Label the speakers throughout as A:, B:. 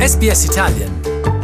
A: SBS Italian.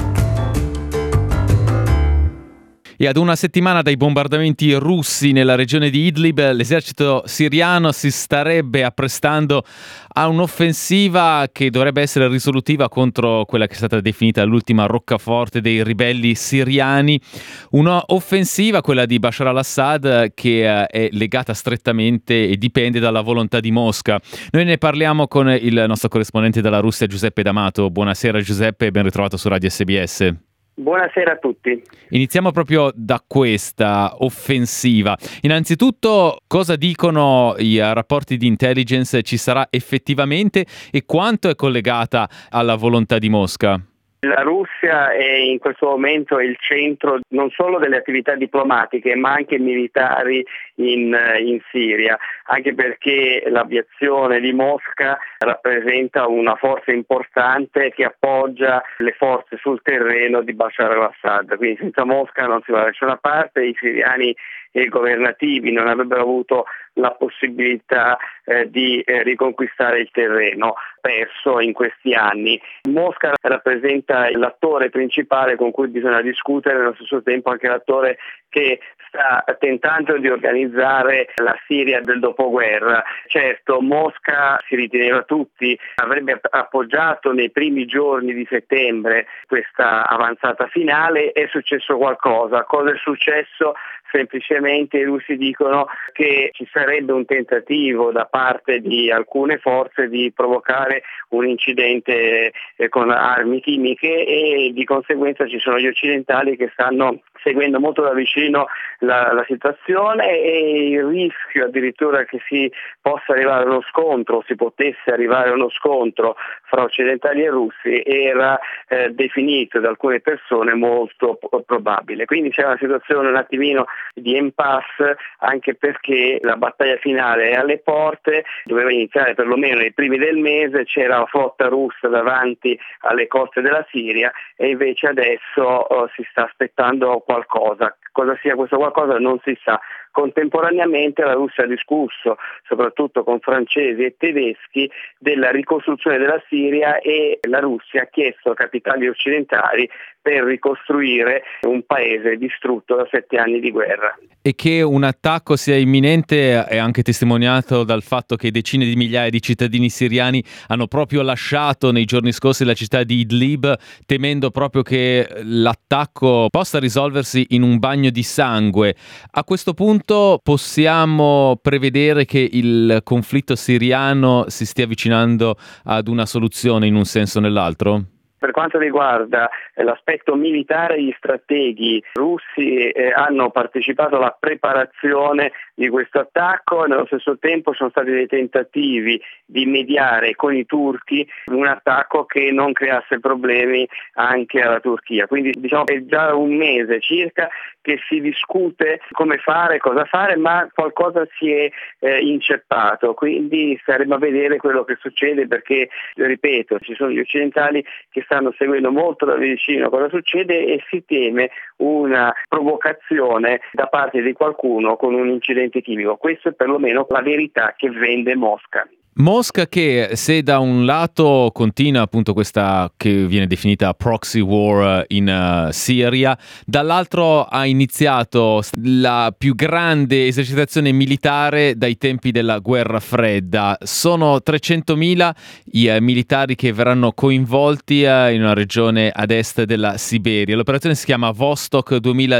B: E ad una settimana dai bombardamenti russi nella regione di Idlib, l'esercito siriano si starebbe apprestando a un'offensiva che dovrebbe essere risolutiva contro quella che è stata definita l'ultima roccaforte dei ribelli siriani. Una offensiva, quella di Bashar al-Assad, che è legata strettamente e dipende dalla volontà di Mosca. Noi ne parliamo con il nostro corrispondente dalla Russia, Giuseppe D'Amato. Buonasera Giuseppe e ben ritrovato su Radio SBS.
C: Buonasera a tutti.
B: Iniziamo proprio da questa offensiva. Innanzitutto, cosa dicono i rapporti di intelligence? Ci sarà effettivamente e quanto è collegata alla volontà di Mosca?
C: La Russia è in questo momento il centro non solo delle attività diplomatiche ma anche militari in Siria, anche perché l'aviazione di Mosca rappresenta una forza importante che appoggia le forze sul terreno di Bashar al-Assad. Quindi senza Mosca non si va da nessuna parte, i siriani e i governativi non avrebbero avuto la possibilità di riconquistare il terreno perso in questi anni. Mosca rappresenta l'attore principale con cui bisogna discutere, nello stesso tempo anche l'attore che sta tentando di organizzare la Siria del dopoguerra. Certo, Mosca, si riteneva tutti, avrebbe appoggiato nei primi giorni di settembre questa avanzata finale. È successo qualcosa. Cosa è successo? Semplicemente i russi dicono che ci sarebbe un tentativo da parte di alcune forze di provocare un incidente con armi chimiche e di conseguenza ci sono gli occidentali che stanno seguendo molto da vicino la situazione e il rischio addirittura che si possa arrivare a uno scontro, si potesse arrivare a uno scontro fra occidentali e russi era definito da alcune persone molto probabile. Quindi c'è una situazione un attimino di impasse, anche perché la battaglia finale è alle porte, doveva iniziare perlomeno nei primi del mese, c'era la flotta russa davanti alle coste della Siria e invece adesso si sta aspettando qualcosa. Cosa sia questo qualcosa non si sa. Contemporaneamente la Russia ha discusso, soprattutto con francesi e tedeschi, della ricostruzione della Siria e la Russia ha chiesto a capitali occidentali per ricostruire un paese distrutto da 7 anni di guerra.
B: E che un attacco sia imminente è anche testimoniato dal fatto che decine di migliaia di cittadini siriani hanno proprio lasciato nei giorni scorsi la città di Idlib, temendo proprio che l'attacco possa risolversi in un bagno di sangue. A questo punto possiamo prevedere che il conflitto siriano si stia avvicinando ad una soluzione in un senso o nell'altro?
C: Per quanto riguarda l'aspetto militare, gli strateghi russi hanno partecipato alla preparazione di questo attacco e nello stesso tempo sono stati dei tentativi di mediare con i turchi un attacco che non creasse problemi anche alla Turchia. Quindi diciamo che è già un mese circa che si discute come fare, cosa fare, ma qualcosa si è inceppato, quindi staremo a vedere quello che succede perché, ripeto, ci sono gli occidentali che stanno seguendo molto da vicino cosa succede e si teme una provocazione da parte di qualcuno con un incidente chimico. Questo è perlomeno la verità che vende Mosca.
B: Mosca che, se da un lato continua appunto questa che viene definita proxy war in Siria, dall'altro ha iniziato la più grande esercitazione militare dai tempi della guerra fredda. Sono 300.000 i militari che verranno coinvolti in una regione ad est della Siberia. L'operazione si chiama Vostok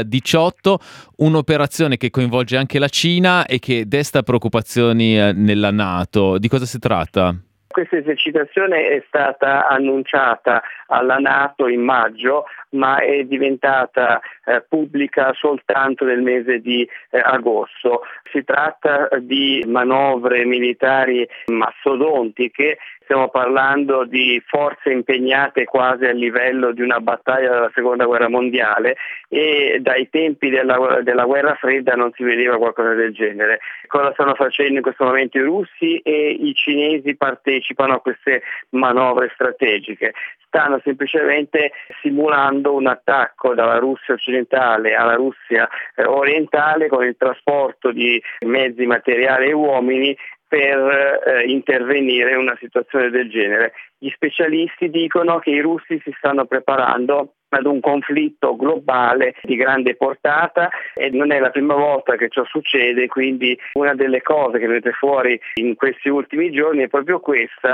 B: 2018, un'operazione che coinvolge anche la Cina e che desta preoccupazioni nella NATO. Di cosa si tratta?
C: Questa esercitazione è stata annunciata alla NATO in maggio, ma è diventata pubblica soltanto nel mese di agosto. Si tratta di manovre militari mastodontiche, stiamo parlando di forze impegnate quasi a livello di una battaglia della seconda guerra mondiale e dai tempi della guerra fredda non si vedeva qualcosa del genere. Cosa stanno facendo in questo momento i russi e i cinesi partecipano a queste manovre strategiche? Stanno semplicemente simulando un attacco dalla Russia occidentale alla Russia orientale con il trasporto di mezzi, materiali e uomini per intervenire in una situazione del genere. Gli specialisti dicono che i russi si stanno preparando ad un conflitto globale di grande portata e non è la prima volta che ciò succede, quindi una delle cose che viene fuori in questi ultimi giorni è proprio questa,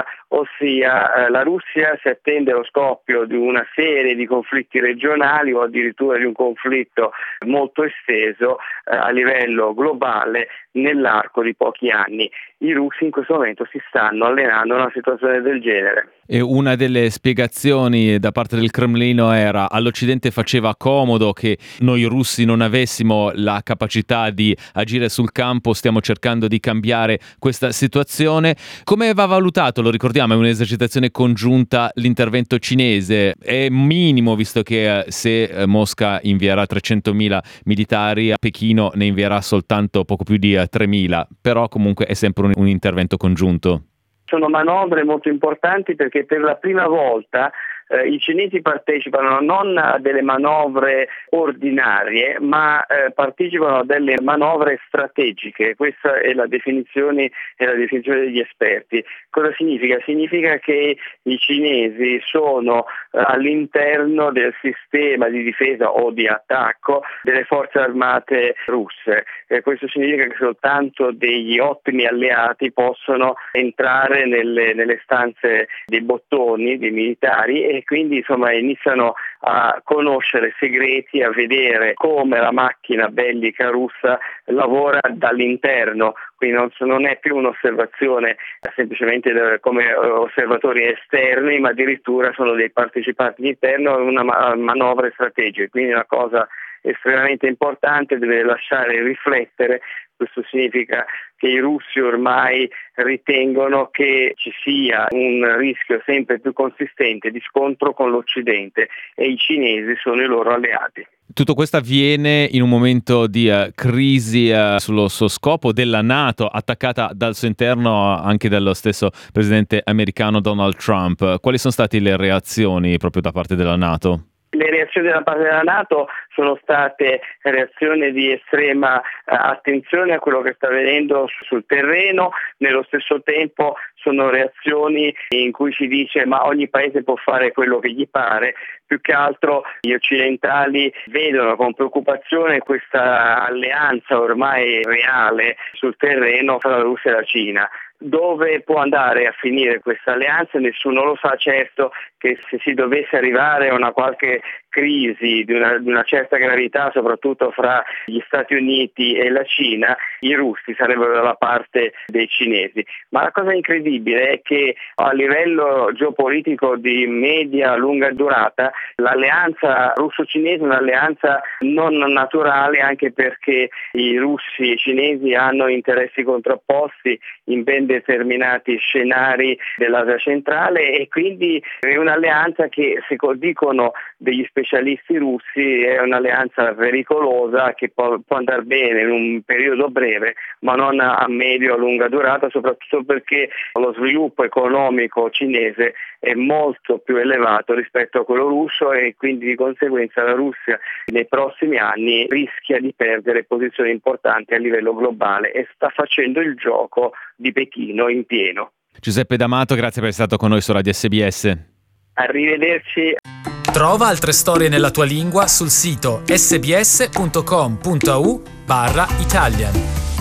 C: ossia la Russia si attende allo scoppio di una serie di conflitti regionali o addirittura di un conflitto molto esteso a livello globale nell'arco di pochi anni. I russi in questo momento si stanno allenando a una situazione del genere.
B: E una delle spiegazioni da parte del Cremlino era: all'Occidente faceva comodo che noi russi non avessimo la capacità di agire sul campo, stiamo cercando di cambiare questa situazione. Come va valutato, lo ricordiamo, è un'esercitazione congiunta, l'intervento cinese? È minimo, visto che se Mosca invierà 300.000 militari, a Pechino ne invierà soltanto poco più di 3.000, però comunque è sempre un intervento congiunto.
C: Sono manovre molto importanti perché per la prima volta i cinesi partecipano non a delle manovre ordinarie, ma partecipano a delle manovre strategiche. Questa è la definizione degli esperti. Cosa significa? Significa che i cinesi sono all'interno del sistema di difesa o di attacco delle forze armate russe. Questo significa che soltanto degli ottimi alleati possono entrare nelle stanze dei bottoni, dei militari, e quindi iniziano a conoscere segreti, a vedere come la macchina bellica russa lavora dall'interno. Quindi non è più un'osservazione semplicemente come osservatori esterni, ma addirittura sono dei partecipanti all'interno a una manovra strategica. Quindi una cosa estremamente importante, deve lasciare riflettere. Questo significa che i russi ormai ritengono che ci sia un rischio sempre più consistente di scontro con l'Occidente e i cinesi sono i loro alleati.
B: Tutto questo avviene in un momento di crisi sullo suo scopo della NATO, attaccata dal suo interno anche dallo stesso presidente americano Donald Trump. Quali sono state le reazioni proprio da parte della NATO?
C: Le reazioni da parte della NATO sono state reazioni di estrema attenzione a quello che sta avvenendo sul terreno. Nello stesso tempo sono reazioni in cui si dice ma ogni paese può fare quello che gli pare. Più che altro gli occidentali vedono con preoccupazione questa alleanza ormai reale sul terreno fra la Russia e la Cina. Dove può andare a finire questa alleanza? Nessuno lo sa. Certo che se si dovesse arrivare a una qualche crisi di una certa gravità, soprattutto fra gli Stati Uniti e la Cina, i russi sarebbero dalla parte dei cinesi. Ma la cosa incredibile è che a livello geopolitico di media-lunga durata l'alleanza russo-cinese è un'alleanza non naturale, anche perché i russi e i cinesi hanno interessi contrapposti in ben determinati scenari dell'Asia centrale, e quindi è un'alleanza che, secondo dicono degli specialisti russi, è un'alleanza pericolosa che può andare bene in un periodo breve, ma non a medio o lunga durata, soprattutto perché lo sviluppo economico cinese è molto più elevato rispetto a quello russo, e quindi di conseguenza la Russia nei prossimi anni rischia di perdere posizioni importanti a livello globale e sta facendo il gioco di Pechino in pieno.
B: Giuseppe D'Amato, grazie per essere stato con noi su Radio SBS.
C: Arrivederci.
A: Trova altre storie nella tua lingua sul sito sbs.com.au/Italian.